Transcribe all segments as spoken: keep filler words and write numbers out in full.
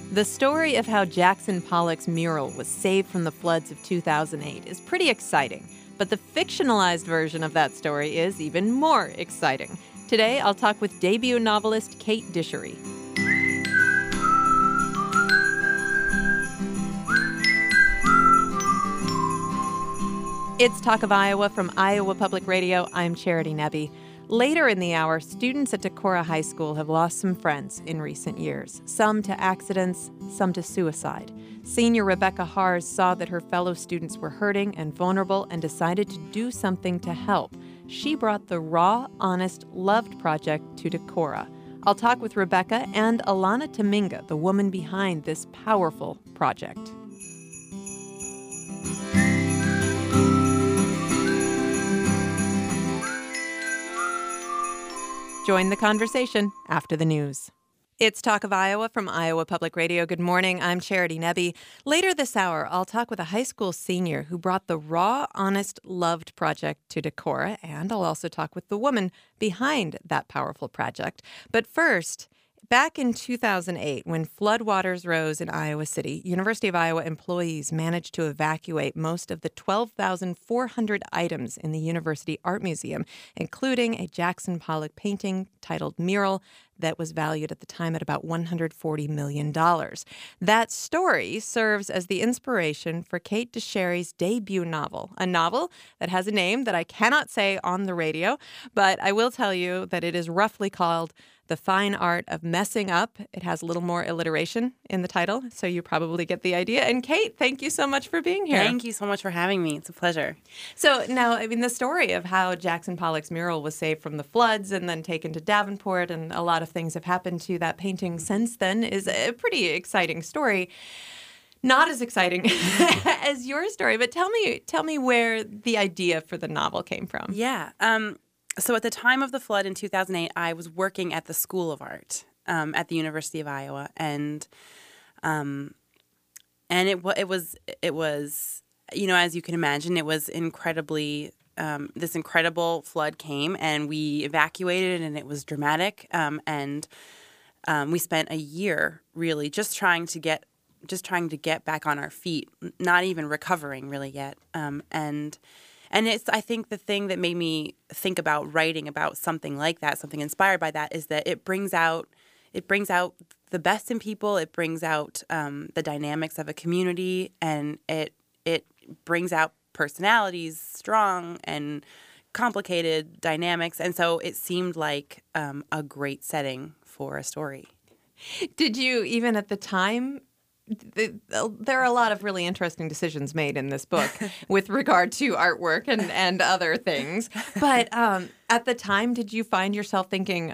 The story of how Jackson Pollock's mural was saved from the floods of two thousand eight is pretty exciting, but the fictionalized version of that story is even more exciting. Today, I'll talk with debut novelist Kate Dishery. It's Talk of Iowa from Iowa Public Radio. I'm Charity Nebbe. Later in the hour, students at Decorah High School have lost some friends in recent years, some to accidents, some to suicide. Senior Rebecca Haars saw that her fellow students were hurting and vulnerable and decided to do something to help. She brought the Raw, Honest, Loved project to Decorah. I'll talk with Rebecca and Alana Taminga, the woman behind this powerful project. Join the conversation after the news. It's Talk of Iowa from Iowa Public Radio. Good morning. I'm Charity Nebbe. Later this hour, I'll talk with a high school senior who brought the Raw, Honest, Loved project to Decorah, and I'll also talk with the woman behind that powerful project. But first, back in two thousand eight, when floodwaters rose in Iowa City, University of Iowa employees managed to evacuate most of the twelve thousand four hundred items in the University Art Museum, including a Jackson Pollock painting titled Mural that was valued at the time at about one hundred forty million dollars. That story serves as the inspiration for Kate Dishery's debut novel, a novel that has a name that I cannot say on the radio, but I will tell you that it is roughly called The Fine Art of Messing Up. It has a little more alliteration in the title, so you probably get the idea. And Kate, thank you so much for being here. Thank you so much for having me. It's a pleasure. So now, I mean, the story of how Jackson Pollock's mural was saved from the floods and then taken to Davenport, and a lot of things have happened to that painting since then, is a pretty exciting story. Not as exciting as your story, but tell me, tell me where the idea for the novel came from. Yeah. Um, So at the time of the flood in two thousand eight, I was working at the School of Art um, at the University of Iowa, and um, and it it was it was you know, as you can imagine, it was incredibly um, this incredible flood came, and we evacuated, and it was dramatic, um, and um, we spent a year really just trying to get just trying to get back on our feet, not even recovering really yet, um, and. And it's, I think, the thing that made me think about writing about something like that, something inspired by that, is that it brings out, it brings out the best in people. It brings out um, the dynamics of a community, and it it brings out personalities, strong and complicated dynamics. And so it seemed like um, a great setting for a story. Did you, even at the time? There are a lot of really interesting decisions made in this book with regard to artwork and, and other things. But um, at the time, did you find yourself thinking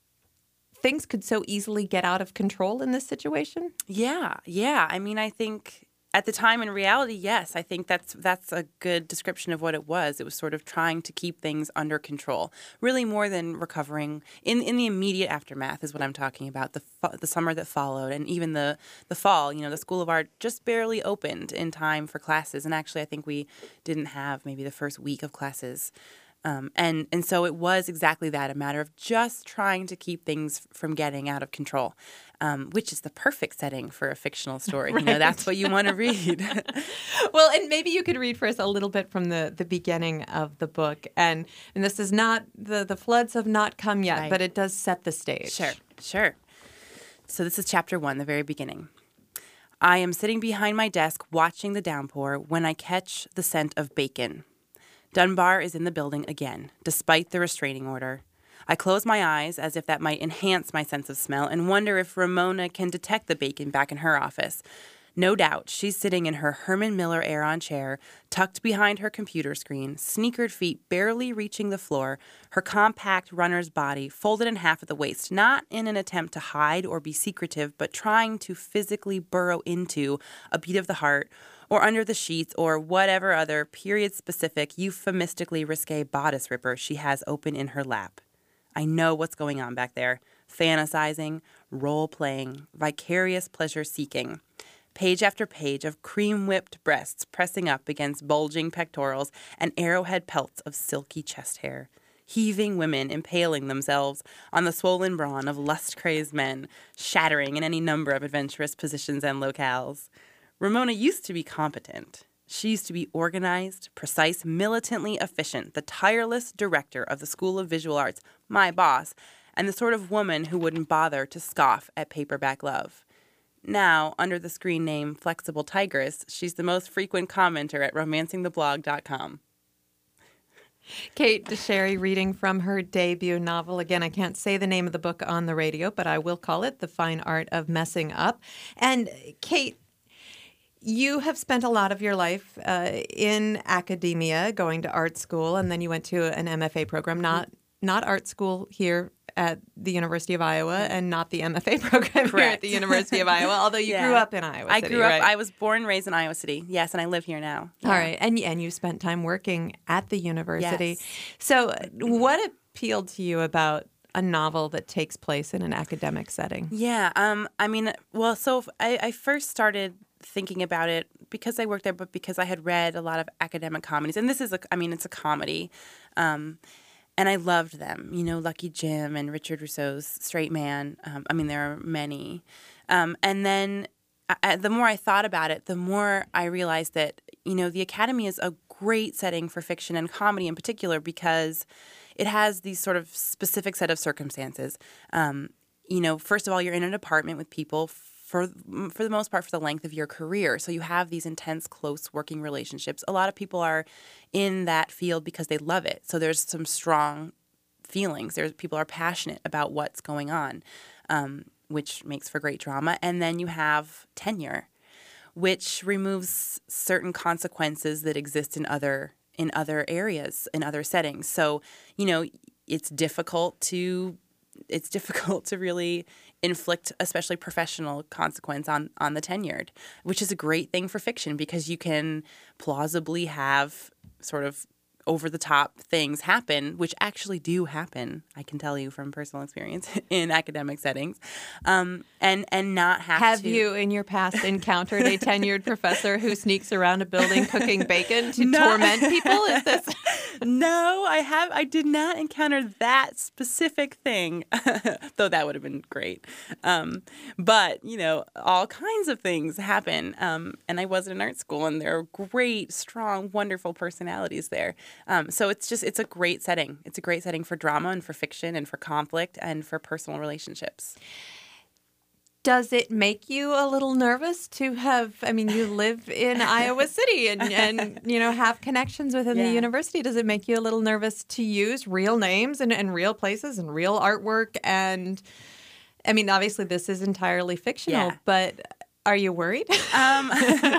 things could so easily get out of control in this situation? Yeah, yeah. I mean, I think at the time, in reality, yes. I think that's that's a good description of what it was. It was sort of trying to keep things under control, really more than recovering. In in the immediate aftermath is what I'm talking about, the the summer that followed, and even the, the fall. You know, the School of Art just barely opened in time for classes. And actually, I think we didn't have maybe the first week of classes. Um, and, and so it was exactly that, a matter of just trying to keep things from getting out of control, um, which is the perfect setting for a fictional story. Right. You know, that's what you want to read. Well, and maybe you could read for us a little bit from the, the beginning of the book. And, and this is not, the, the floods have not come yet, right, but it does set the stage. Sure, sure. So this is chapter one, the very beginning. I am sitting behind my desk watching the downpour when I catch the scent of bacon. Dunbar is in the building again, despite the restraining order. I close my eyes as if that might enhance my sense of smell and wonder if Ramona can detect the bacon back in her office. No doubt, she's sitting in her Herman Miller Aeron chair, tucked behind her computer screen, sneakered feet barely reaching the floor, her compact runner's body folded in half at the waist, not in an attempt to hide or be secretive, but trying to physically burrow into a beat of the heart, or under the sheets, or whatever other period-specific, euphemistically risque bodice ripper she has open in her lap. I know what's going on back there. Fantasizing, role-playing, vicarious pleasure-seeking. Page after page of cream-whipped breasts pressing up against bulging pectorals and arrowhead pelts of silky chest hair. heaving women impaling themselves on the swollen brawn of lust-crazed men, shattering in any number of adventurous positions and locales. Ramona used to be competent. She used to be organized, precise, militantly efficient, the tireless director of the School of Visual Arts, my boss, and the sort of woman who wouldn't bother to scoff at paperback love. Now, under the screen name Flexible Tigress, she's the most frequent commenter at romancing the blog dot com. Kate DeSherry reading from her debut novel. Again, I can't say the name of the book on the radio, but I will call it The Fine Art of Messing Up. And Kate, you have spent a lot of your life uh, in academia, going to art school, and then you went to an M F A program, not not art school here at the University of Iowa, and not the M F A program Correct. here at the University of Iowa, although you Yeah. grew up in Iowa I City, grew up, right? I was born and raised in Iowa City, yes, and I live here now. All right, and and you spent time working at the university. Yes. So uh, what appealed to you about a novel that takes place in an academic setting? Yeah, um, I mean, well, so if I, I first started thinking about it because I worked there, but because I had read a lot of academic comedies. And this is, a, I mean, it's a comedy. Um, and I loved them, you know, Lucky Jim and Richard Rousseau's Straight Man. Um, I mean, there are many. Um, and then I, the more I thought about it, the more I realized that, you know, the Academy is a great setting for fiction and comedy in particular because it has these sort of specific set of circumstances. Um, you know, first of all, you're in an apartment with people for for the most part for the length of your career. So you have these intense, close working relationships. A lot of people are in that field because they love it. So there's some strong feelings. There's people are passionate about what's going on, um, which makes for great drama. And then you have tenure, which removes certain consequences that exist in other in other areas, in other settings. So, you know, it's difficult to it's difficult to really inflict especially professional consequence on, on the tenured, which is a great thing for fiction because you can plausibly have sort of over-the-top things happen, which actually do happen, I can tell you from personal experience, in academic settings, um, and and not have, Have to... you, in your past, encountered a tenured professor who sneaks around a building cooking bacon to No. torment people? Is this... No, I have. I did not encounter that specific thing, though that would have been great. Um, but you know, all kinds of things happen. Um, and I was in art school, and there are great, strong, wonderful personalities there. Um, so it's just it's a great setting. It's a great setting for drama and for fiction and for conflict and for personal relationships. Does it make you a little nervous to have, I mean, you live in Iowa City and, and you know, have connections within Yeah. the university. Does it make you a little nervous to use real names and, and real places and real artwork? And, I mean, obviously this is entirely fictional, Yeah. but are you worried? Um,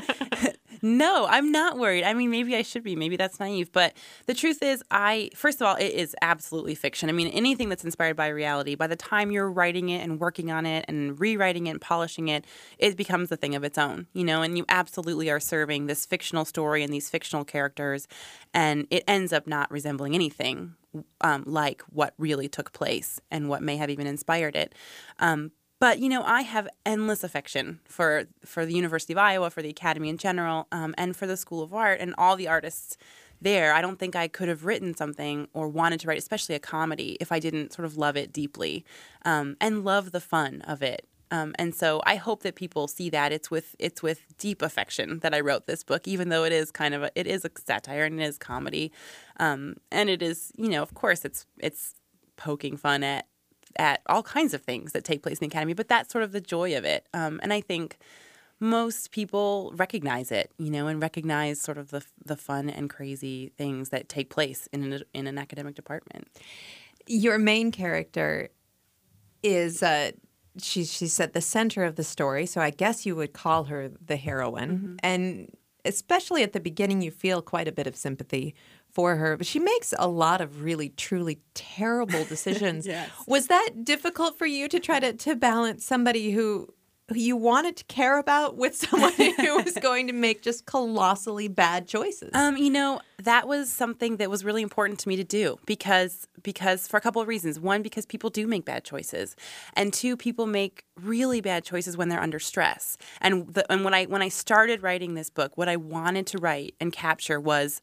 no, I'm not worried. I mean, maybe I should be. Maybe that's naive. But the truth is, I, first of all, it is absolutely fiction. I mean, anything that's inspired by reality, by the time you're writing it and working on it and rewriting it and polishing it, it becomes a thing of its own, you know, and you absolutely are serving this fictional story and these fictional characters, and it ends up not resembling anything um, like what really took place and what may have even inspired it. Um, But, you know, I have endless affection for for the University of Iowa, for the Academy in general, um, and for the School of Art and all the artists there. I don't think I could have written something or wanted to write, especially a comedy, if I didn't sort of love it deeply um, and love the fun of it. Um, and so I hope that people see that it's with it's with deep affection that I wrote this book, even though it is kind of a, it is a satire and it is comedy, um, and it is, you know, of course it's it's poking fun at. at all kinds of things that take place in the Academy, but that's sort of the joy of it. Um, and I think most people recognize it, you know, and recognize sort of the the fun and crazy things that take place in an, in an academic department. Your main character is, uh, she, she's at the center of the story, so I guess you would call her the heroine. Mm-hmm. And especially at the beginning, you feel quite a bit of sympathy for her, but she makes a lot of really, truly terrible decisions. Yes. Was that difficult for you to try to, to balance somebody who, who you wanted to care about with someone who was going to make just colossally bad choices? Um, you know, that was something that was really important to me to do because because for a couple of reasons. One, because people do make bad choices, and two, people make really bad choices when they're under stress. And the, and when I when I started writing this book, what I wanted to write and capture was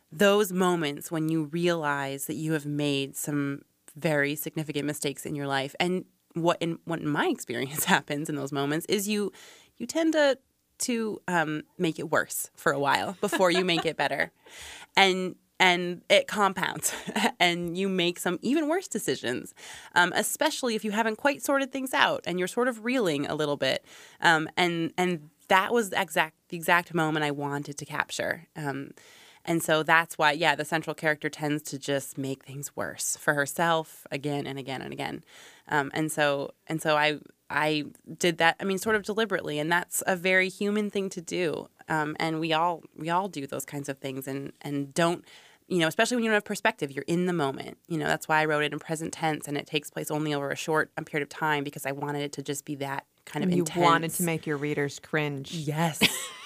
those moments when you realize that you have made some very significant mistakes in your life, and what in what in my experience happens in those moments is you you tend to to um, make it worse for a while before you make it better, and and it compounds, and you make some even worse decisions, um, especially if you haven't quite sorted things out and you're sort of reeling a little bit, um, and and that was the exact the exact moment I wanted to capture. Um, And so that's why, yeah, the central character tends to just make things worse for herself again and again and again. Um, and so and so I I did that, I mean, sort of deliberately, and that's a very human thing to do. Um, and we all we all do those kinds of things and, and don't, you know, especially when you don't have perspective, you're in the moment. You know, that's why I wrote it in present tense, and it takes place only over a short period of time because I wanted it to just be that kind of you intense. You wanted to make your readers cringe. Yes.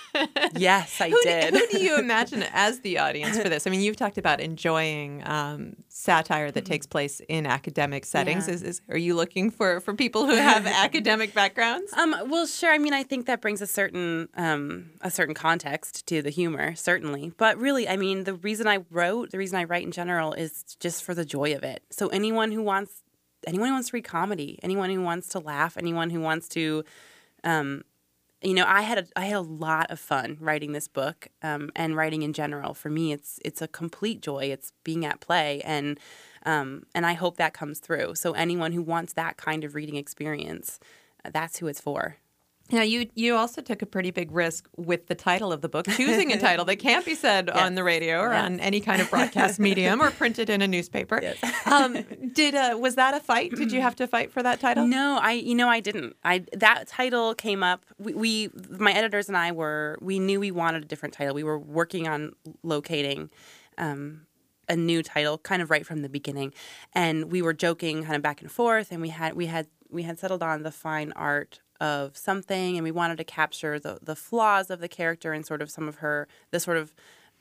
Yes, I who did. Do, who do you imagine as the audience for this? I mean, you've talked about enjoying um, satire that takes place in academic settings. Yeah. Is, is are you looking for, for people who have academic backgrounds? Um, well, sure. I mean, I think that brings a certain um, a certain context to the humor, certainly. But really, I mean, the reason I wrote, the reason I write in general, is just for the joy of it. So anyone who wants, anyone who wants to read comedy, anyone who wants to laugh, anyone who wants to. Um, You know, I had a, I had a lot of fun writing this book, um, and writing in general. For me, it's it's a complete joy. It's being at play, and um, and I hope that comes through. So anyone who wants that kind of reading experience, uh, that's who it's for. Now, you you also took a pretty big risk with the title of the book, choosing a title that can't be said yes. on the radio or yes. on any kind of broadcast medium or printed in a newspaper. Yes. um, did uh, was that a fight? Did you have to fight for that title? No, I you know I didn't. I that title came up. We, we my editors and I were we knew we wanted a different title. We were working on locating. Um, a new title kind of right from the beginning, and we were joking kind of back and forth, and we had we had we had settled on the fine art of something, and we wanted to capture the the flaws of the character and sort of some of her the sort of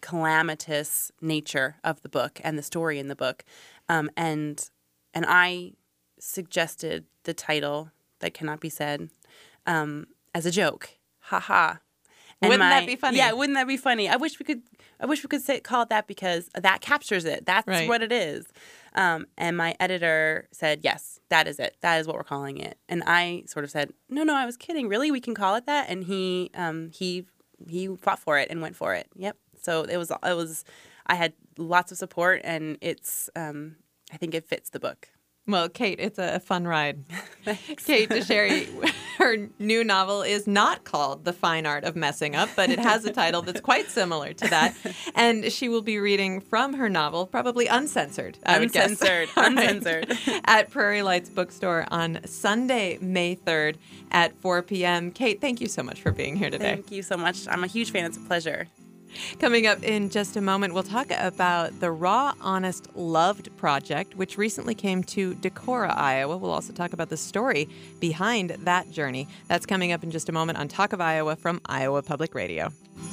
calamitous nature of the book and the story in the book, um, and and I suggested the title that cannot be said um, as a joke, ha ha. And wouldn't my, that be funny? Yeah, wouldn't that be funny? I wish we could. I wish we could say, call it that because that captures it. That's right. what it is. Um, and my editor said, "Yes, that is it. That is what we're calling it." And I sort of said, "No, no, I was kidding. Really, we can call it that." And he, um, he, he fought for it and went for it. Yep. So it was. It was. I had lots of support, and it's. Um, I think it fits the book. Well, Kate, it's a fun ride. Kate Deshairy, her new novel is not called The Fine Art of Messing Up, but it has a title that's quite similar to that. And she will be reading from her novel, probably uncensored, I would guess. Uncensored, uncensored. At Prairie Lights Bookstore on Sunday, May third at four p.m. Kate, thank you so much for being here today. Thank you so much. I'm a huge fan. It's a pleasure. Coming up in just a moment, we'll talk about the Raw, Honest, Loved project, which recently came to Decorah, Iowa. We'll also talk about the story behind that journey. That's coming up in just a moment on Talk of Iowa from Iowa Public Radio.